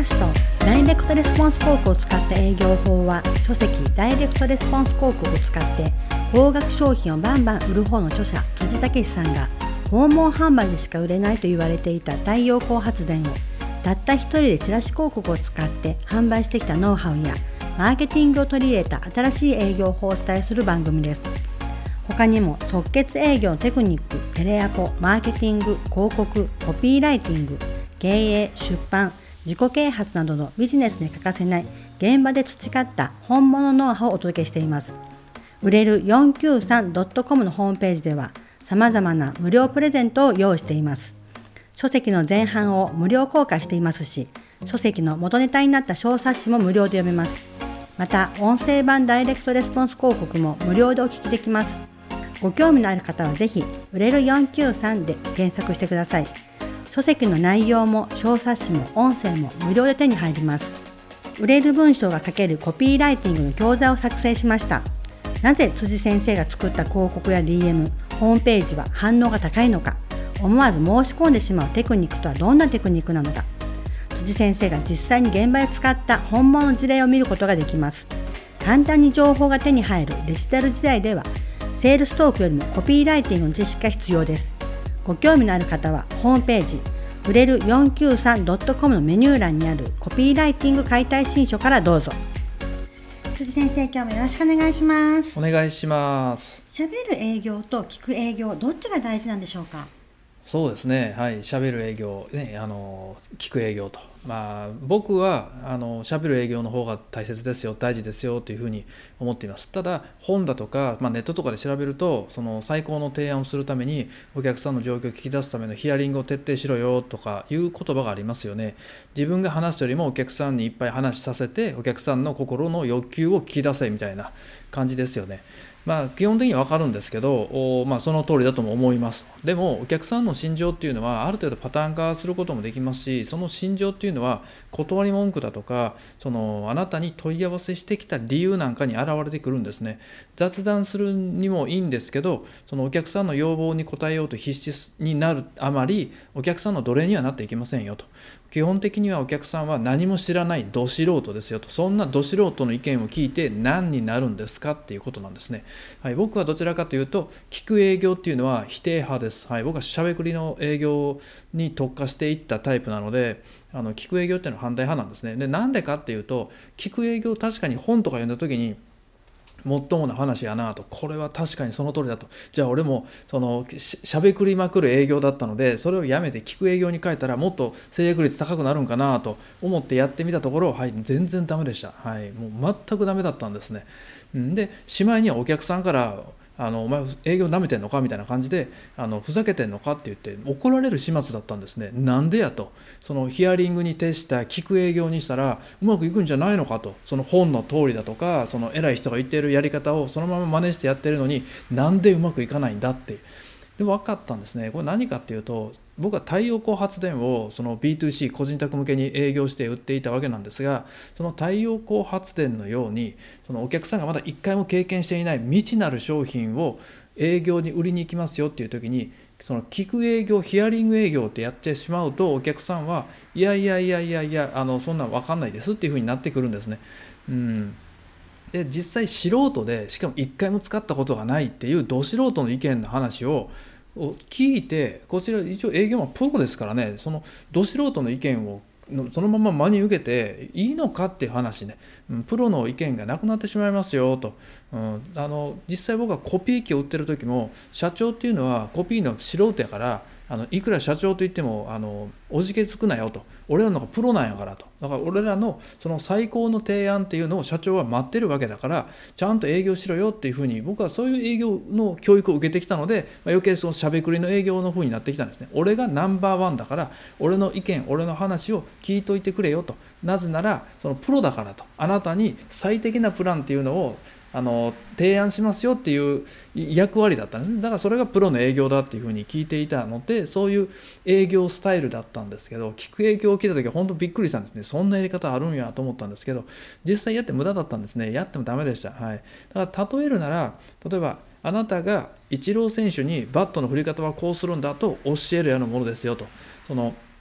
ャストダイレクトレスポンス広告を使った営業法は、書籍ダイレクトレスポンス広告を使って高額商品をバンバン売る方の著者辻武さんが、訪問販売でしか売れないと言われていた太陽光発電をたった一人でチラシ広告を使って販売してきたノウハウやマーケティングを取り入れた新しい営業法をお伝えする番組です。他にも即決営業のテクニック、テレアポ、マーケティング、広告、コピーライティング、経営、出版、自己啓発などのビジネスに欠かせない現場で培った本物ノウハウをお届けしています。売れる 493.com のホームページでは様々な無料プレゼントを用意しています。書籍の前半を無料公開していますし、書籍の元ネタになった小冊子も無料で読めます。また音声版ダイレクトレスポンス広告も無料でお聞きできます。ご興味のある方はぜひ売れる493で検索してください。書籍の内容も小冊子も音声も無料で手に入ります。売れる文章が書けるコピーライティングの教材を作成しました。なぜ辻先生が作った広告や DM、ホームページは反応が高いのか、思わず申し込んでしまうテクニックとはどんなテクニックなのか、辻先生が実際に現場で使った本物の事例を見ることができます。簡単に情報が手に入るデジタル時代では、セールストークよりもコピーライティングの知識が必要です。ご興味のある方はホームページ売れる 493.com のメニュー欄にあるコピーライティング解体新書からどうぞ。辻先生、今日もよろしくお願いします。 お願いします。 喋る営業と聞く営業、どっちが大事なんでしょうか？ そうですね、はい、喋る営業、ね、聞く営業と、僕は喋る営業の方が大切ですよ、大事ですよというふうに思っています。ただ本だとか、ネットとかで調べると、その最高の提案をするためにお客さんの状況を聞き出すためのヒアリングを徹底しろよとかいう言葉がありますよね。自分が話すよりもお客さんにいっぱい話させて、お客さんの心の欲求を聞き出せみたいな感じですよね。基本的には分かるんですけど、その通りだとも思います。でもお客さんの心情っていうのはある程度パターン化することもできますし、その心情っていうのは断り文句だとか、あなたに問い合わせしてきた理由なんかに現れてくるんですね。雑談するにもいいんですけど、そのお客さんの要望に応えようと必死になるあまり、お客さんの奴隷にはなっていけませんよと。基本的にはお客さんは何も知らないど素人ですよと。そんなど素人の意見を聞いて何になるんですかっていうことなんですね。はい、僕はどちらかというと、聞く営業っていうのは否定派です。はい、僕はしゃべくりの営業に特化していったタイプなので、聞く営業っていうのは反対派なんですね。で、なんでかっていうと、聞く営業、確かに本とか読んだ時にもっともな話やなと、これは確かにその通りだと、じゃあ俺もしゃべくりまくる営業だったので、それをやめて聞く営業に変えたらもっと制約率高くなるんかなと思ってやってみたところ、はい、全然ダメでした。はい、もう全くダメだったんですね。で、しまいにはお客さんからお前営業舐めてんのかみたいな感じで、ふざけてんのかって言って怒られる始末だったんですね。なんでやと、そのヒアリングに徹した聞く営業にしたらうまくいくんじゃないのかと、その本の通りだとか、その偉い人が言っているやり方をそのまま真似してやってるのになんでうまくいかないんだって。で分かったんですね。これ何かっていうと、僕は太陽光発電をその B2C 個人宅向けに営業して売っていたわけなんですが、その太陽光発電のように、そのお客さんがまだ一回も経験していない未知なる商品を営業に売りに行きますよっていう時に、その聞く営業、ヒアリング営業ってやってしまうと、お客さんはいやそんなん分かんないですっていう風になってくるんですね。で、実際素人で、しかも一回も使ったことがないっていうど素人の意見の話を聞いて、こちら一応営業マンプロですからね、そのど素人の意見をそのまま真に受けていいのかっていう話ね。プロの意見がなくなってしまいますよと。実際僕はコピー機を売ってる時も、社長っていうのはコピーの素人やから、いくら社長といってもおじけつくなよと、俺らの方がプロなんやからと。だから俺らのその最高の提案っていうのを社長は待ってるわけだから、ちゃんと営業しろよっていうふうに、僕はそういう営業の教育を受けてきたので、余計そのしゃべくりの営業の風になってきたんですね。俺がナンバーワンだから、俺の意見、俺の話を聞いといてくれよと。なぜならそのプロだからと。あなたに最適なプランっていうのを提案しますよっていう役割だったんですね。だからそれがプロの営業だっていうふうに聞いていたので、そういう営業スタイルだったんですけど、聞く営業を聞いた時は本当びっくりしたんですね。そんなやり方あるんやと思ったんですけど、実際やって無駄だったんですね。やってもダメでした。はい。だから例えるなら、例えばあなたがイチロー選手にバットの振り方はこうするんだと教えるようなものですよと。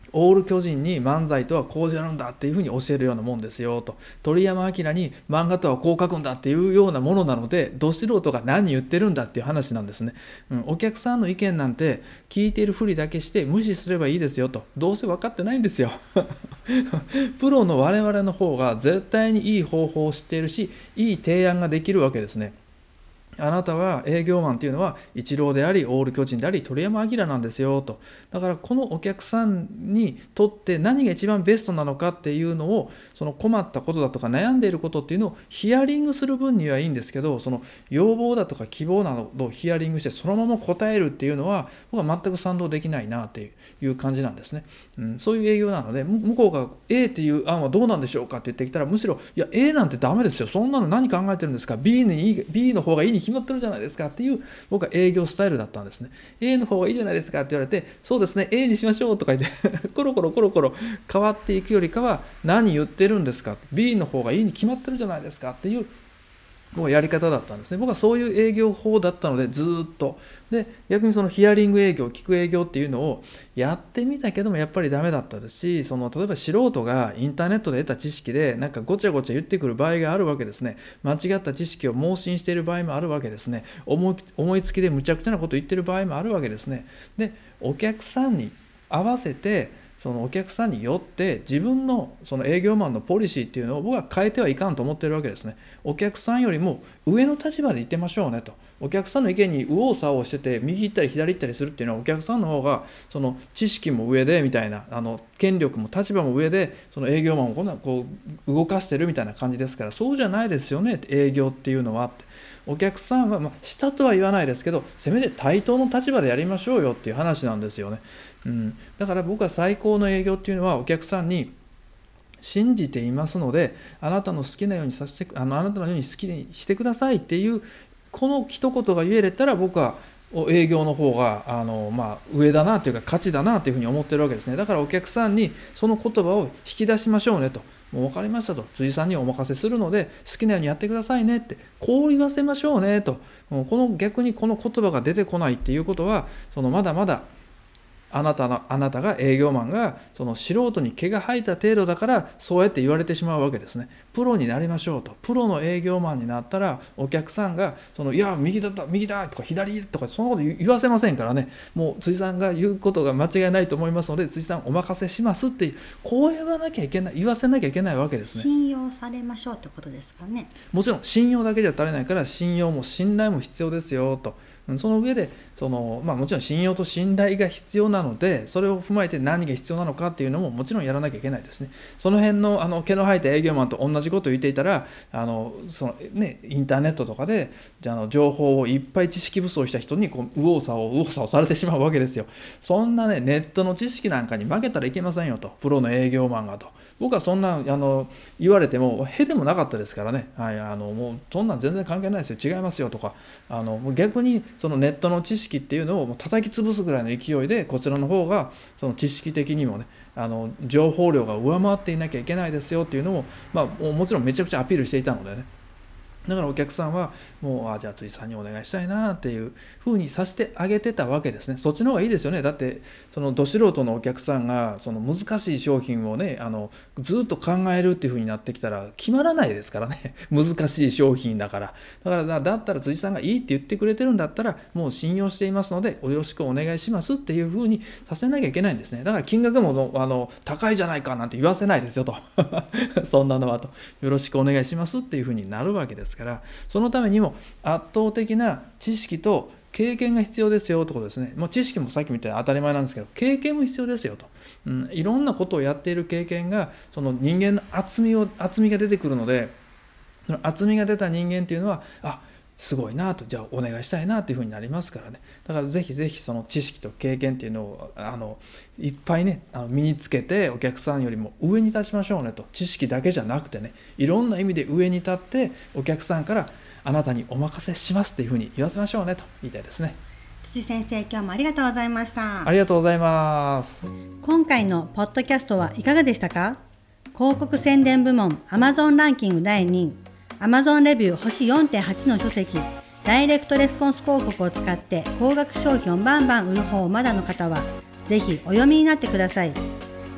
オール巨人に漫才とはこうやるんだっていうふうに教えるようなもんですよと、鳥山明に漫画とはこう書くんだっていうようなものなので、ど素人が何言ってるんだっていう話なんですね。お客さんの意見なんて聞いているふりだけして無視すればいいですよと。どうせ分かってないんですよプロの我々の方が絶対にいい方法を知っているし、いい提案ができるわけですね。あなたは営業マンというのはイチローでありオール巨人であり鳥山明なんですよと。だからこのお客さんにとって何が一番ベストなのかっていうのを、その困ったことだとか悩んでいることっていうのをヒアリングする分にはいいんですけど、その要望だとか希望などをヒアリングしてそのまま答えるっていうのは僕は全く賛同できないなっていう感じなんですね。そういう営業なので、向こうが A っていう案はどうなんでしょうかって言ってきたら、むしろいや A なんてダメですよ、そんなの何考えてるんですか、 B の方がいいに決まってるじゃないですかっていう僕は営業スタイルだったんですね。 A の方がいいじゃないですかって言われて、そうですね A にしましょうとか言ってコロコロ変わっていくよりかは、何言ってるんですか、 B の方がいいに決まってるじゃないですかっていうもうやり方だったんですね。僕はそういう営業法だったので、ずっとで、逆にそのヒアリング営業、聞く営業っていうのをやってみたけどもやっぱりダメだったですし、例えば素人がインターネットで得た知識でなんかごちゃごちゃ言ってくる場合があるわけですね。間違った知識を盲信している場合もあるわけですね。思いつきでむちゃくちゃなことを言ってる場合もあるわけですね。で、お客さんに合わせて、そのお客さんによって自分のその営業マンのポリシーっていうのを僕は変えてはいかんと思ってるわけですね。お客さんよりも上の立場で言ってましょうねと。お客さんの意見に右往左往してて右行ったり左行ったりするっていうのは、お客さんの方がその知識も上でみたいな、権力も立場も上でその営業マンをこう動かしてるみたいな感じですから、そうじゃないですよね営業っていうのはって。お客さんは下とは言わないですけど、せめて対等の立場でやりましょうよっていう話なんですよね。だから僕は最高の営業っていうのは、お客さんに信じていますので、あなたの好きなようにあなたのように好きにしてくださいっていうこの一言が言えれたら、僕は営業の方が上だなというか価値だなというふうに思ってるわけですね。だからお客さんにその言葉を引き出しましょうねと。もう分かりましたと、辻さんにお任せするので好きなようにやってくださいねって、こう言わせましょうねと。逆にこの言葉が出てこないっていうことは、まだまだあなたが営業マンがその素人に毛が生えた程度だからそうやって言われてしまうわけですね。プロになりましょうと。プロの営業マンになったら、お客さんがいや右だとか左とかそんなこと言わせませんからね。もう辻さんが言うことが間違いないと思いますので、辻さんお任せしますってこう言わせなきゃいけないわけですね。 信用されましょうってことですかね。 もちろん信用だけじゃ足りないから、信用も信頼も必要ですよと。その上でもちろん信用と信頼が必要なので、それを踏まえて何が必要なのかっていうのももちろんやらなきゃいけないですね。その辺の毛の生えた営業マンと同じことを言っていたら、インターネットとかで情報をいっぱい知識武装した人に右往左往されてしまうわけですよ。そんなネットの知識なんかに負けたらいけませんよと、プロの営業マンがと。僕はそんな言われてもへでもなかったですからね。もうそんなん全然関係ないですよ、違いますよとか、逆にそのネットの知識っていうのをもう叩き潰すぐらいの勢いで、こちらの方がその知識的にもね、情報量が上回っていなきゃいけないですよっていうのを、もちろんめちゃくちゃアピールしていたのでね。だからお客さんはもうじゃあ辻さんにお願いしたいなっていうふうにさせてあげてたわけですね。そっちの方がいいですよね。だってど素人のお客さんが難しい商品をねずっと考えるっていうふうになってきたら決まらないですからね難しい商品だだったら辻さんがいいって言ってくれてるんだったらもう信用していますのでよろしくお願いしますっていうふうにさせなきゃいけないんですね。だから金額も高いじゃないかなんて言わせないですよとそんなのはと、よろしくお願いしますっていうふうになるわけですから、そのためにも圧倒的な知識と経験が必要ですよってことですね。もう知識もさっきみたいに当たり前なんですけど、経験も必要ですよと。いろんなことをやっている経験がその人間の厚みが出てくるので、その厚みが出た人間っていうのはすごいなと、じゃあお願いしたいなというふうになりますからね。だからぜひぜひその知識と経験っていうのをいっぱいね身につけて、お客さんよりも上に立ちましょうねと。知識だけじゃなくてね、いろんな意味で上に立ってお客さんからあなたにお任せしますっていうふうに言わせましょうねと言いたいですね。 辻先生、今日もありがとうございました。 ありがとうございます。 今回のポッドキャストはいかがでしたか？広告宣伝部門 Amazon ランキング第2位、Amazon レビュー星 4.8 の書籍、ダイレクトレスポンス広告を使って高額商品をバンバン売る方をまだの方はぜひお読みになってください。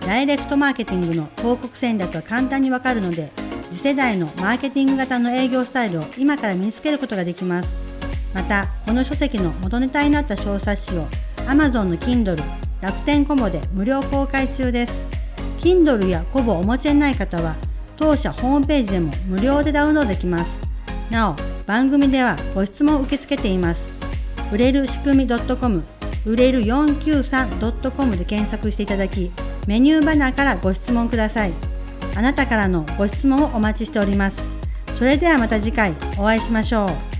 ダイレクトマーケティングの広告戦略が簡単にわかるので、次世代のマーケティング型の営業スタイルを今から身につけることができます。また、この書籍の元ネタになった小冊子を Amazon の Kindle、楽天コボで無料公開中です。Kindle やコボをお持ちでない方は、当社ホームページでも無料でダウンロードできます。なお、番組ではご質問を受け付けています。売れる仕組み .com、売れる 493.com で検索していただき、メニューバナーからご質問ください。あなたからのご質問をお待ちしております。それではまた次回お会いしましょう。